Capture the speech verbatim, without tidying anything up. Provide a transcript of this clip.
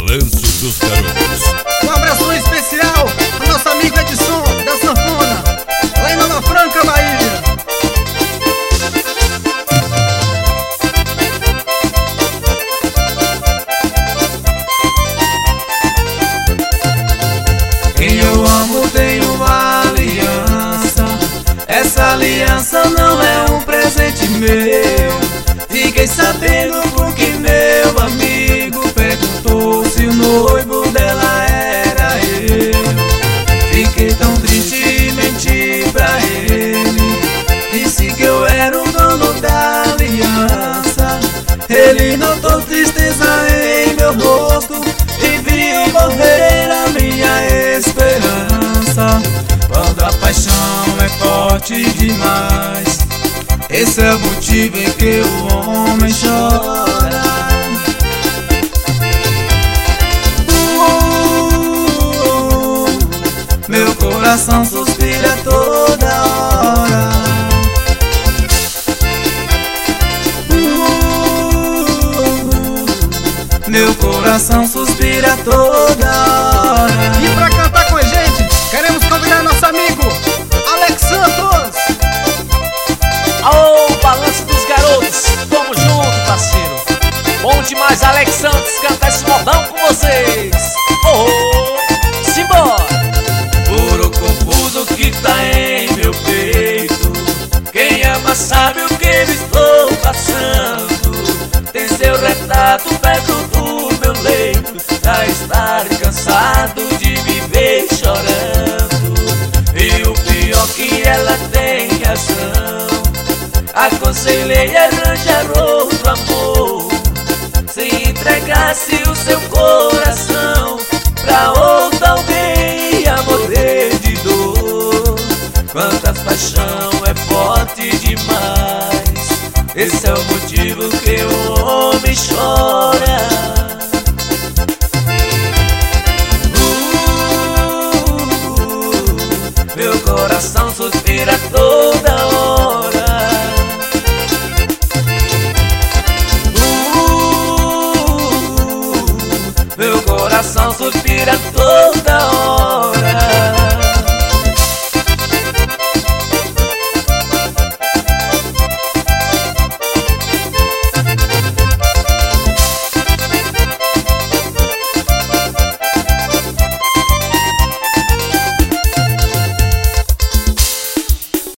Balanço dos Garotos. Um abraço especial ao nosso amigo Edson da Sanfona, lá em Nova Franca, Bahia. Quem eu amo tem uma aliança. Essa aliança não é um presente meu. Fiquei sabendo porque meu amigo perguntou se o noivo dela era eu. Fiquei tão triste e menti pra ele. Disse que eu era o dono da aliança. Ele notou tristeza em meu rosto e viu morrer a minha esperança. Quando a paixão é forte demais, esse é o motivo em que o homem chora. uh, Meu coração suspira toda hora. uh, Meu coração suspira toda hora. E pra cantar com a gente, queremos convidar nosso amigo Alex Santos. Alô, Balanço dos Garotos, tamo junto, parceiro. Bom demais, Alex Santos, cantar esse modão com vocês. Oh, oh, simbora. Puro confuso que tá em meu peito. Quem ama sabe o que eu estou passando. Tem seu retrato perto do meu leito, pra estar cansado de viver chorando. E o pior que ela tem razão. Aconselhei a arranjar outro amor. Se entregasse o seu coração pra outro alguém, ia morrer de dor. Quanta paixão é forte demais, esse é o motivo que o homem chora. uh, Meu coração suspira toda hora. Meu coração suspira todo